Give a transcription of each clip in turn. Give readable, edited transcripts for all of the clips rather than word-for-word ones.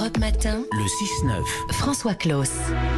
Europe Matin, Le 6-9. François Claus.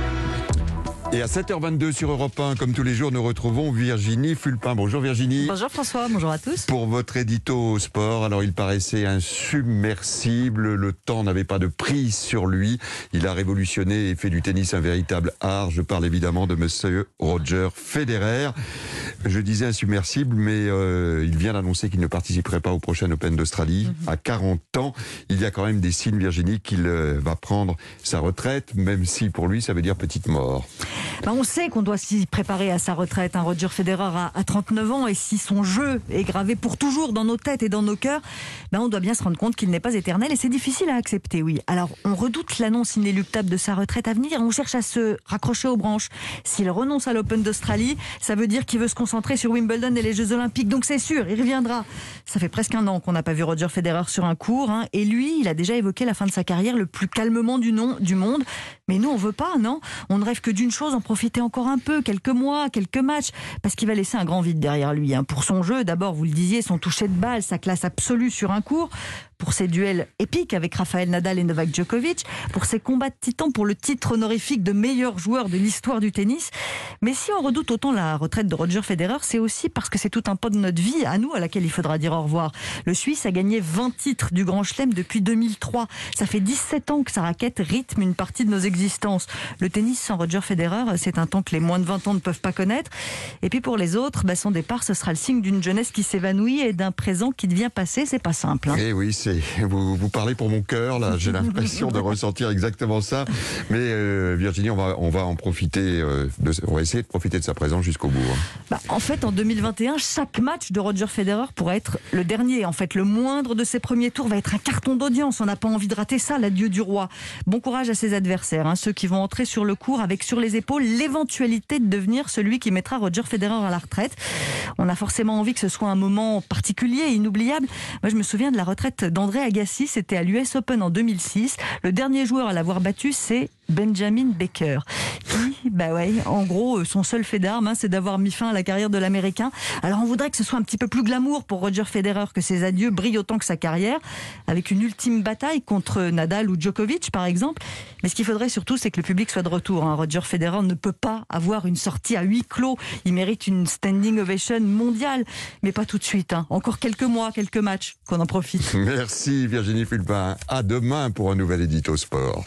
Et à 7h22 sur Europe 1, comme tous les jours, nous retrouvons Virginie Fulpin. Bonjour Virginie. Bonjour François, bonjour à tous. Pour votre édito au sport, alors il paraissait insubmersible, le temps n'avait pas de prise sur lui. Il a révolutionné et fait du tennis un véritable art. Je parle évidemment de monsieur Roger Federer. Je disais insubmersible, mais il vient d'annoncer qu'il ne participerait pas au prochain Open d'Australie. À 40 ans, il y a quand même des signes, Virginie, qu'il va prendre sa retraite, même si pour lui ça veut dire petite mort. On sait qu'on doit s'y préparer à sa retraite. Roger Federer a 39 ans et si son jeu est gravé pour toujours dans nos têtes et dans nos cœurs, on doit bien se rendre compte qu'il n'est pas éternel et c'est difficile à accepter, oui. Alors on redoute l'annonce inéluctable de sa retraite à venir et on cherche à se raccrocher aux branches. S'il renonce à l'Open d'Australie, ça veut dire qu'il veut se concentrer sur Wimbledon et les Jeux Olympiques. Donc c'est sûr, il reviendra. Ça fait presque un an qu'on n'a pas vu Roger Federer sur un court. Et lui, il a déjà évoqué la fin de sa carrière le plus calmement du monde. Mais nous, on veut pas, non ? On ne rêve que d'une chose, en profiter encore un peu, quelques mois, quelques matchs, parce qu'il va laisser un grand vide derrière lui. Pour son jeu, d'abord, vous le disiez, son toucher de balle, sa classe absolue sur un court, pour ses duels épiques avec Rafael Nadal et Novak Djokovic, pour ses combats de titans, pour le titre honorifique de meilleur joueur de l'histoire du tennis. Mais si on redoute autant la retraite de Roger Federer, c'est aussi parce que c'est tout un pan de notre vie, à nous, à laquelle il faudra dire au revoir. Le Suisse a gagné 20 titres du Grand Chelem depuis 2003. Ça fait 17 ans que sa raquette rythme une partie de nos existences. Le tennis sans Roger Federer, c'est un temps que les moins de 20 ans ne peuvent pas connaître. Et puis pour les autres, son départ, ce sera le signe d'une jeunesse qui s'évanouit et d'un présent qui devient passé. C'est pas simple. Eh oui, vous parlez pour mon cœur, là. J'ai l'impression de ressentir exactement ça. Mais Virginie, on va en profiter, on va essayer de profiter de sa présence jusqu'au bout. En fait, en 2021, chaque match de Roger Federer pourrait être le dernier. En fait, le moindre de ses premiers tours va être un carton d'audience. On n'a pas envie de rater ça, l'adieu du roi. Bon courage à ses adversaires, ceux qui vont entrer sur le court avec sur les épaules l'éventualité de devenir celui qui mettra Roger Federer à la retraite. On a forcément envie que ce soit un moment particulier, inoubliable. Moi, je me souviens de la retraite d'André Agassi, c'était à l'US Open en 2006. Le dernier joueur à l'avoir battu, c'est Benjamin Baker. Qui, en gros, son seul fait d'armes, c'est d'avoir mis fin à la carrière de l'Américain. Alors on voudrait que ce soit un petit peu plus glamour pour Roger Federer, que ses adieux brillent autant que sa carrière, avec une ultime bataille contre Nadal ou Djokovic, par exemple. Mais ce qu'il faudrait surtout, c'est que le public soit de retour. Roger Federer ne peut pas avoir une sortie à huis clos. Il mérite une standing ovation mondiale, mais pas tout de suite. Encore quelques mois, quelques matchs, qu'on en profite. Merci Virginie Fulpin. À demain pour un nouvel édito sport.